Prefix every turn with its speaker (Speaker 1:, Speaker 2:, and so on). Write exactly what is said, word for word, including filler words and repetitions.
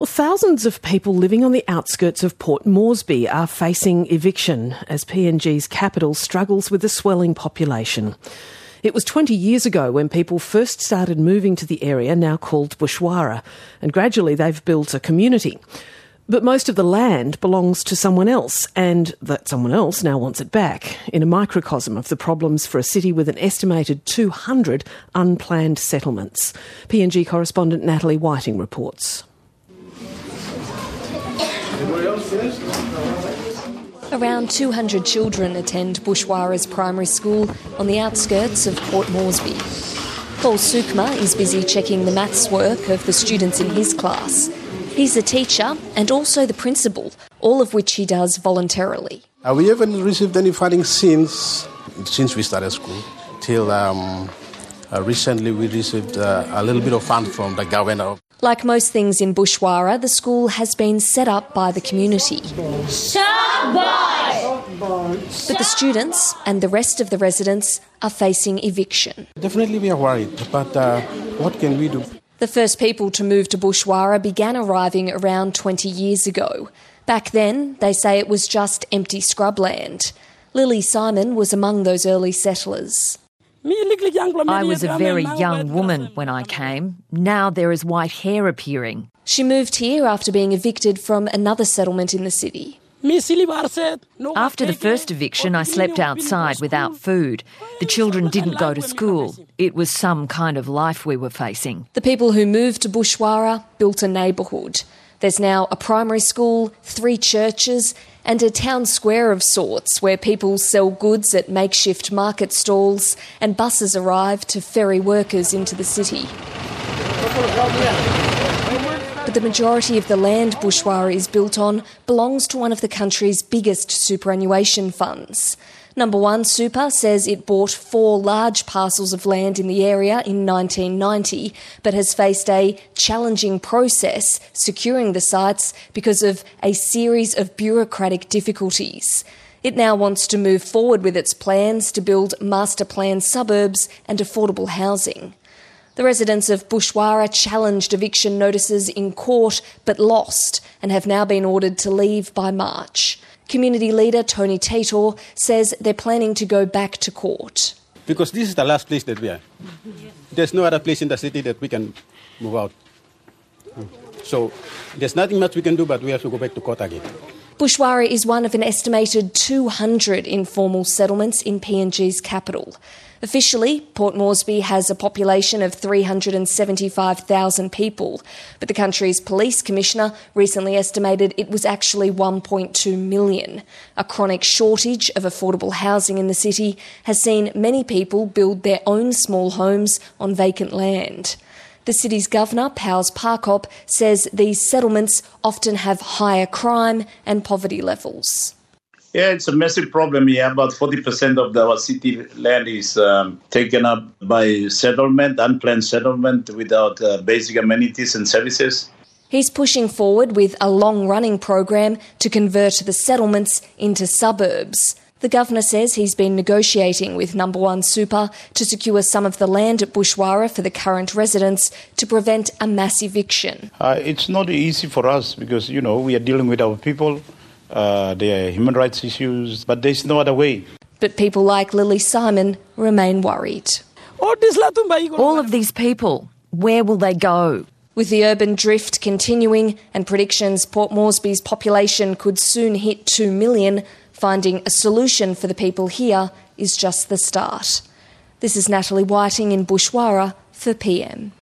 Speaker 1: Well, thousands of people living on the outskirts of Port Moresby are facing eviction as P N G's capital struggles with a swelling population. It was twenty years ago when people first started moving to the area now called Bushwara, and gradually they've built a community. But most of the land belongs to someone else, and that someone else now wants it back, in a microcosm of the problems for a city with an estimated two hundred unplanned settlements. P N G correspondent Natalie Whiting reports.
Speaker 2: Around two hundred children attend Bushwara's primary school on the outskirts of Port Moresby. Paul Sukma is busy checking the maths work of the students in his class. He's the teacher and also the principal, all of which he does voluntarily.
Speaker 3: Uh, we haven't received any funding since since we started school. Till um, uh, recently we received uh, a little bit of fund from the government.
Speaker 2: Like most things in Bushwara, the school has been set up by the community. But the students and the rest of the residents are facing eviction.
Speaker 3: Definitely we are worried, but uh, what can we do?
Speaker 2: The first people to move to Bushwara began arriving around twenty years ago. Back then, they say it was just empty scrubland. Lily Simon was among those early settlers.
Speaker 4: I was a very young woman when I came. Now there is white hair appearing.
Speaker 2: She moved here after being evicted from another settlement in the city.
Speaker 4: After the first eviction, I slept outside without food. The children didn't go to school. It was some kind of life we were facing.
Speaker 2: The people who moved to Bushwara built a neighbourhood. There's now a primary school, three churches, and a town square of sorts where people sell goods at makeshift market stalls and buses arrive to ferry workers into the city. But the majority of the land Bushwara is built on belongs to one of the country's biggest superannuation funds. Number One Super says it bought four large parcels of land in the area in nineteen ninety, but has faced a challenging process securing the sites because of a series of bureaucratic difficulties. It now wants to move forward with its plans to build master plan suburbs and affordable housing. The residents of Bushwara challenged eviction notices in court but lost and have now been ordered to leave by March. Community leader Tony Tator says they're planning to go back to court.
Speaker 5: Because this is the last place that we are. There's no other place in the city that we can move out. So there's nothing much we can do, but we have to go back to court again.
Speaker 2: Bushwara is one of an estimated two hundred informal settlements in P N G's capital. Officially, Port Moresby has a population of three hundred seventy-five thousand people, but the country's police commissioner recently estimated it was actually one point two million. A chronic shortage of affordable housing in the city has seen many people build their own small homes on vacant land. The city's governor, Powers Parkop, says these settlements often have higher crime and poverty levels.
Speaker 6: Yeah, it's a massive problem here. About forty percent of our city land is um, taken up by settlement, unplanned settlement without uh, basic amenities and services.
Speaker 2: He's pushing forward with a long-running program to convert the settlements into suburbs. The governor says he's been negotiating with Number One Super to secure some of the land at Bushwara for the current residents to prevent a mass eviction.
Speaker 7: Uh, it's not easy for us because, you know, we are dealing with our people. Uh, there are human rights issues, but there's no other way.
Speaker 2: But people like Lily Simon remain worried.
Speaker 4: All of these people, where will they go?
Speaker 2: With the urban drift continuing and predictions Port Moresby's population could soon hit two million, finding a solution for the people here is just the start. This is Natalie Whiting in Bushwara for P M.